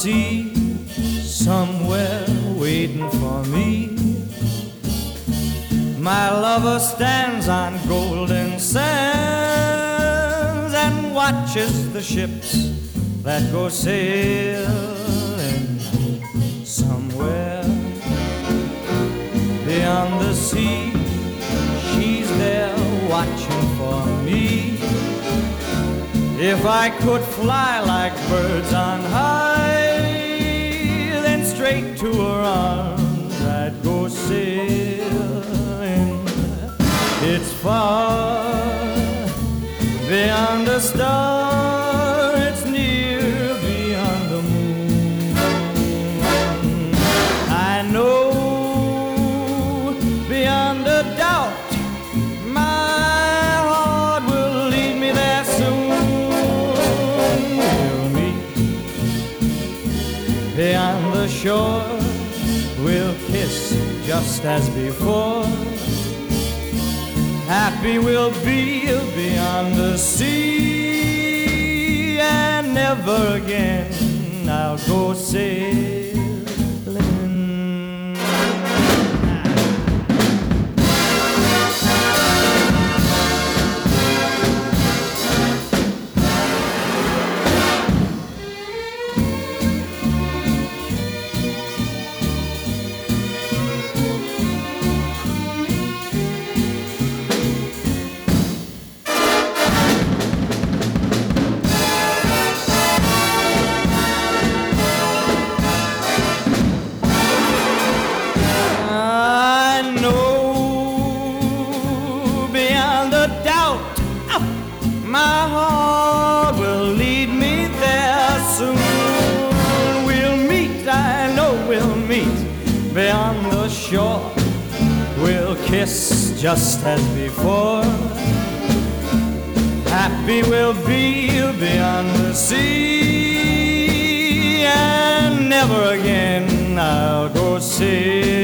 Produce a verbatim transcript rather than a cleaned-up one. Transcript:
sea, somewhere waiting for me. My lover stands on golden sands and watches the ships that go sailing somewhere beyond the sea. She's there watching for me. If I could fly like birds on high, then straight to her arms I'd go sailing. It's far beyond a star, it's near beyond the moon. I know beyond a doubt my heart will lead me there soon. We'll meet beyond the shore, we'll kiss just as before. Happy we'll be beyond the sea, and never again I'll go sailing. My heart will lead me there soon. We'll meet, I know we'll meet beyond the shore. We'll kiss just as before. Happy we'll be beyond the sea, and never again I'll go see.